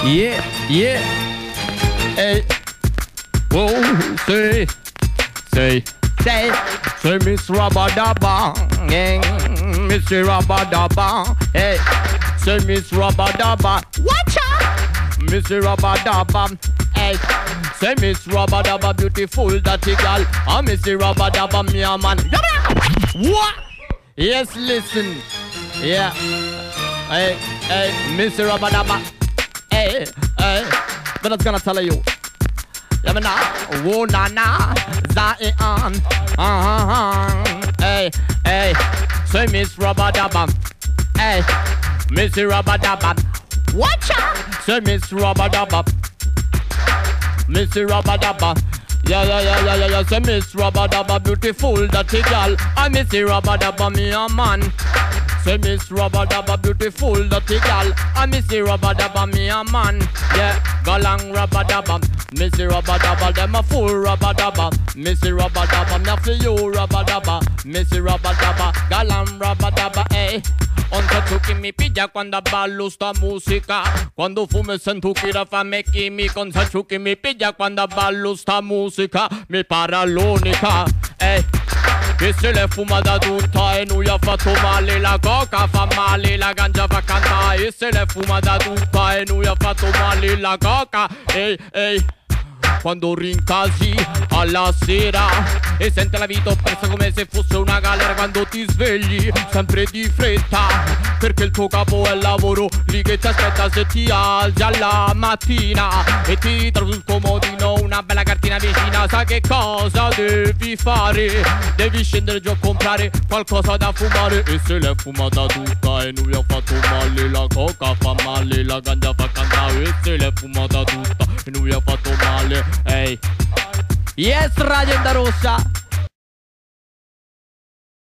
Yeah, yeah. Hey. Whoa, say, Miss Rabadaba, Mr. Rabadaba, hey, say Miss Rabadaba, watch out, Mr. Rabadaba, hey, say Miss Rabadaba, beautiful dirty girl, Mr. Rabadaba, me a man, what? Yes, listen, yeah, hey, Mr. Rabadaba, hey, but I'm gonna tell you. Yamana, wo na na, Zion, hey, say Miss Rabadaba, hey, Miss Rabadaba, watch out, say Miss Rabadaba, Miss Rabadaba, yeah, say Miss Rabadaba, beautiful dirty girl, Miss Rabadaba, me a man. Say Miss Rabadaba, beautiful dirty girl, Miss Rabadaba, me a man. Yeah, galang Rabadaba, Miss Rabadaba, them a fool Rabadaba, Miss Rabadaba, me a for you Rabadaba, Miss Rabadaba, galang Rabadaba, eh. Onde tu che mi piglia quando ballo sta musica, quando fumo sento che la fame che mi consa tu che mi piglia quando ballo sta musica, mi para l'unica, eh. Che se le fuma da tutta e lui ha fatto male, la coca fa male, la ganja fa cantare, e se le fuma da tutta e lui ha fatto male, la coca, ehi. Quando rincasi alla sera e sente la vita oppressa come se fosse una galera, quando ti svegli sempre di fretta perché il tuo capo è il lavoro lì che ti aspetta, se ti alzi alla mattina e ti trovi sul comodino una bella cartina vicina, sai che cosa devi fare? Devi scendere giù a comprare qualcosa da fumare, e se l'è fumata tutta e lui ha fatto male, la coca fa male, la ganja fa cantare, e se l'è fumata tutta e lui ha fatto male. Hey. Yes, Radio Onda Rossa.